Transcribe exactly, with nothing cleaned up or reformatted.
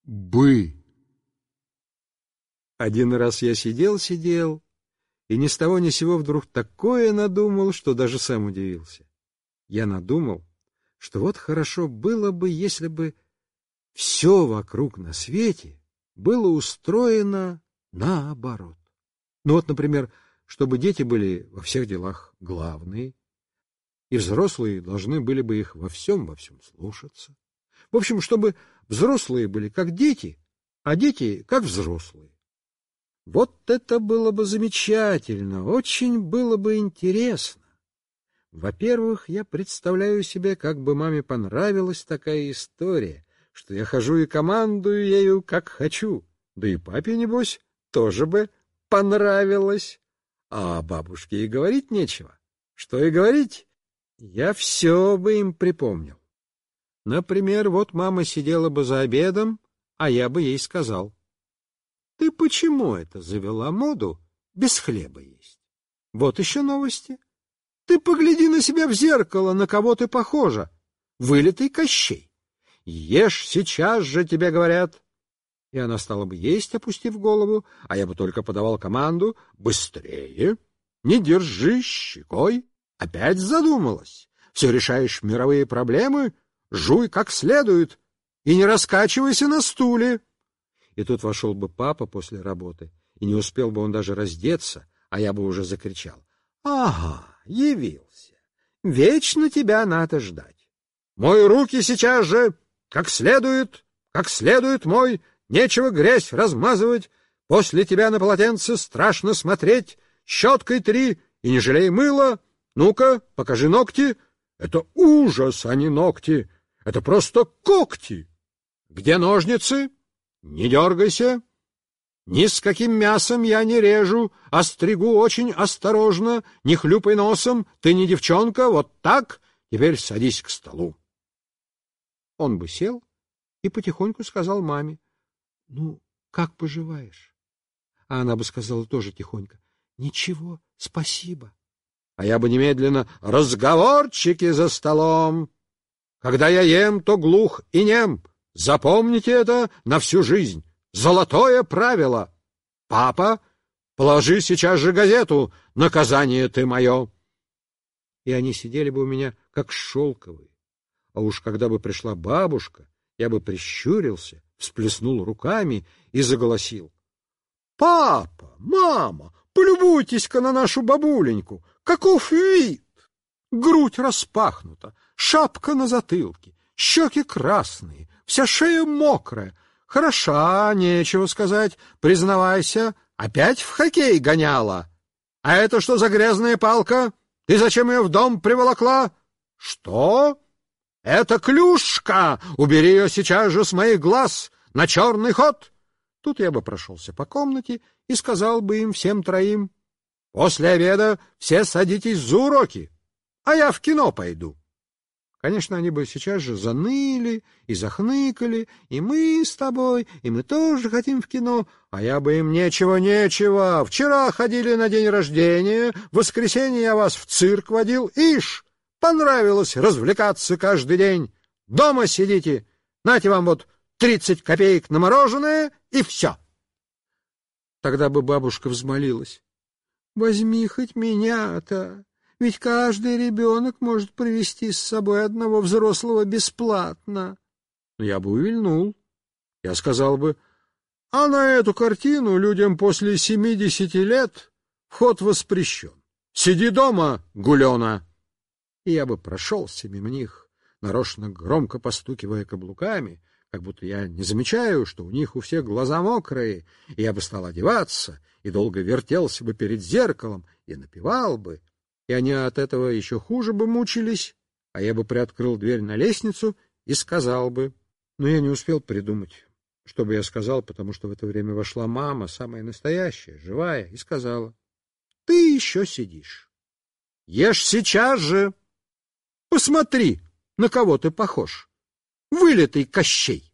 бы. Один раз я сидел-сидел, и ни с того ни с сего вдруг такое надумал, что даже сам удивился. Я надумал, что вот хорошо было бы, если бы все вокруг на свете было устроено наоборот. Ну вот, например, чтобы дети были во всех делах главные, и взрослые должны были бы их во всем, во всем слушаться. В общем, чтобы взрослые были как дети, а дети как взрослые. Вот это было бы замечательно, очень было бы интересно. Во-первых, я представляю себе, как бы маме понравилась такая история, что я хожу и командую ею, как хочу. Да и папе, небось, тоже бы понравилось. А бабушке и говорить нечего. Что и говорить, я все бы им припомнил. Например, вот мама сидела бы за обедом, а я бы ей сказал: ты почему это завела моду без хлеба есть? Вот еще новости. Ты погляди на себя в зеркало, на кого ты похожа. Вылитый Кощей. Ешь сейчас же, тебе говорят. И она стала бы есть, опустив голову, а я бы только подавал команду: быстрее, не держи щекой. Опять задумалась. Все решаешь мировые проблемы, жуй как следует и не раскачивайся на стуле. И тут вошел бы папа после работы, и не успел бы он даже раздеться, а я бы уже закричал: ага, явился. Вечно тебя надо ждать. Мой руки сейчас же, как следует, как следует мой, нечего грязь размазывать, после тебя на полотенце страшно смотреть, щеткой три и не жалей мыла. Ну-ка, покажи ногти. Это ужас, а не ногти. Это просто когти. Где ножницы? Не дергайся. Ни с каким мясом я не режу, а стригу очень осторожно. Не хлюпай носом, ты не девчонка, вот так. Теперь садись к столу. Он бы сел и потихоньку сказал маме: ну, как поживаешь? А она бы сказала тоже тихонько: ничего, спасибо. А я бы немедленно: разговорчики за столом. Когда я ем, то глух и нем. Запомните это на всю жизнь. Золотое правило. Папа, положи сейчас же газету. Наказание ты мое. И они сидели бы у меня как шелковые. А уж когда бы пришла бабушка, я бы прищурился, всплеснул руками и заголосил: папа, мама, полюбуйтесь-ка на нашу бабуленьку. Каков вид! Грудь распахнута, шапка на затылке, щеки красные, вся шея мокрая. Хороша, нечего сказать, признавайся, опять в хоккей гоняла. А это что за грязная палка? Ты зачем ее в дом приволокла? Что? Это клюшка! Убери ее сейчас же с моих глаз на черный ход! Тут я бы прошелся по комнате и сказал бы им всем троим: после обеда все садитесь за уроки, а я в кино пойду. Конечно, они бы сейчас же заныли и захныкали: и мы с тобой, и мы тоже хотим в кино. А я бы им: нечего-нечего, вчера ходили на день рождения, в воскресенье я вас в цирк водил, ишь, понравилось развлекаться каждый день. Дома сидите, нате вам вот тридцать копеек на мороженое, и все. Тогда бы бабушка взмолилась: возьми хоть меня-то. Ведь каждый ребенок может привести с собой одного взрослого бесплатно. Но я бы увильнул. Я сказал бы: а на эту картину людям после семидесяти лет вход воспрещен. Сиди дома, гулена. И я бы прошелся мимо них, нарочно громко постукивая каблуками, как будто я не замечаю, что у них у всех глаза мокрые, и я бы стал одеваться, и долго вертелся бы перед зеркалом, и напевал бы. И они от этого еще хуже бы мучились, а я бы приоткрыл дверь на лестницу и сказал бы. Но я не успел придумать, что бы я сказал, потому что в это время вошла мама, самая настоящая, живая, и сказала: ты еще сидишь. Ешь сейчас же. Посмотри, на кого ты похож. Вылитый Кощей.